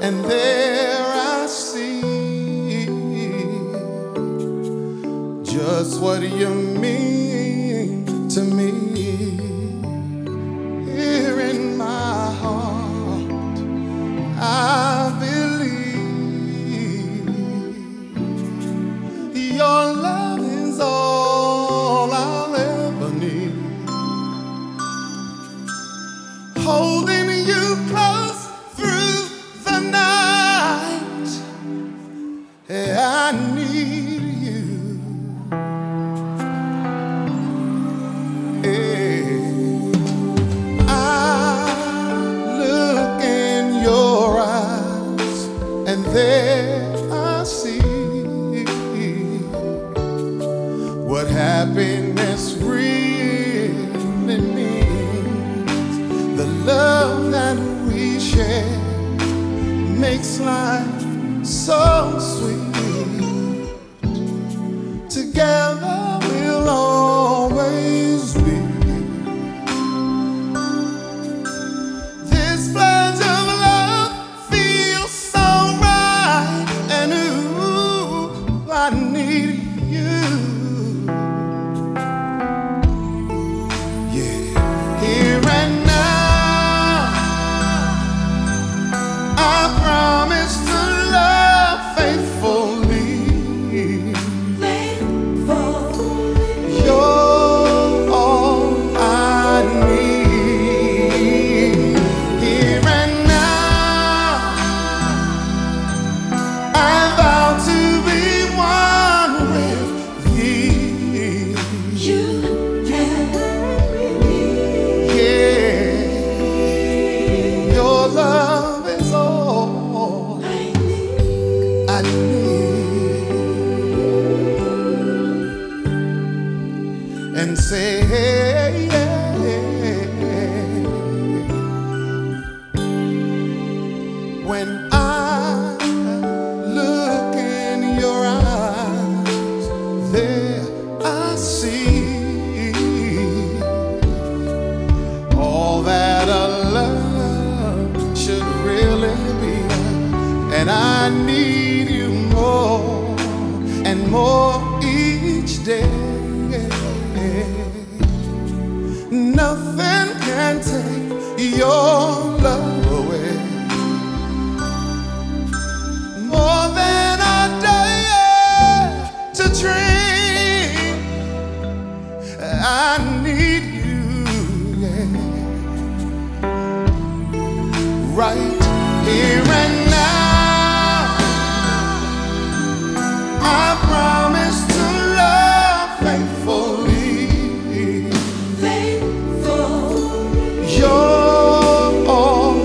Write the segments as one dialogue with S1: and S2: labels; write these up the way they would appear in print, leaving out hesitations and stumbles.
S1: and there I see just what you mean to me. Here in my heart, I believe your love is all I'll ever need. Holding you close through the night, I need you. I look in your eyes, and there I see what happiness really means. The love that we share makes life so sweet. Together we'll always be. This pledge of love feels so right, and ooh, I need you. Here and now, I promise to love faithfully. You're all I need. Here and now, I vow to be one with thee.
S2: You carry me.
S1: Yeah, your love is all I need. And say, when I look in your eyes, there I see all that a love should really be. And I need you more and more each day. Nothing can take your love away. More than a day to dream, I need you, yeah. Right here and now, I promise to love faithfully. You're all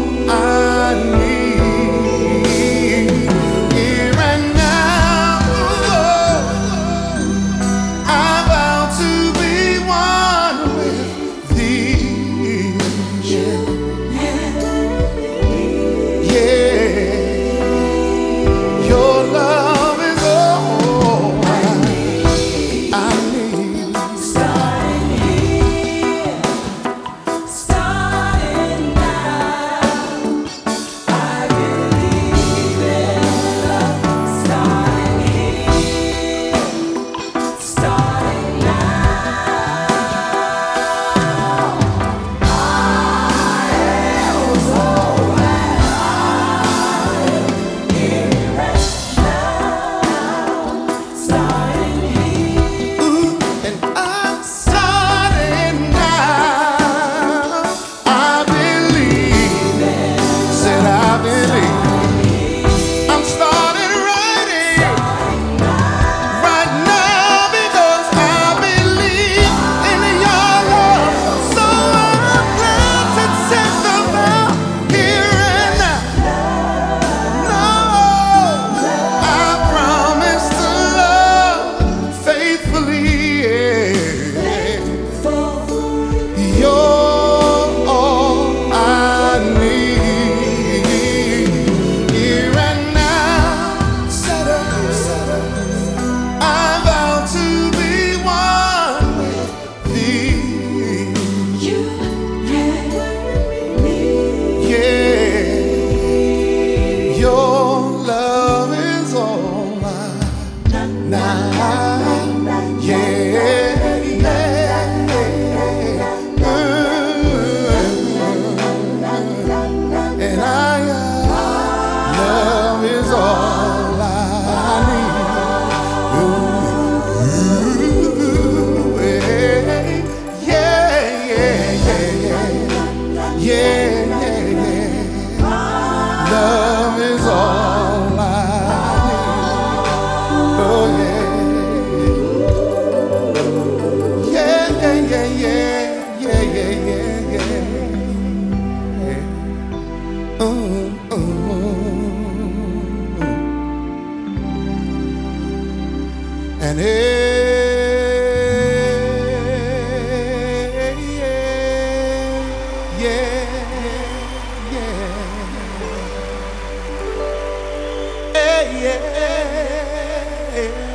S1: And hey, yeah, yeah, yeah, yeah.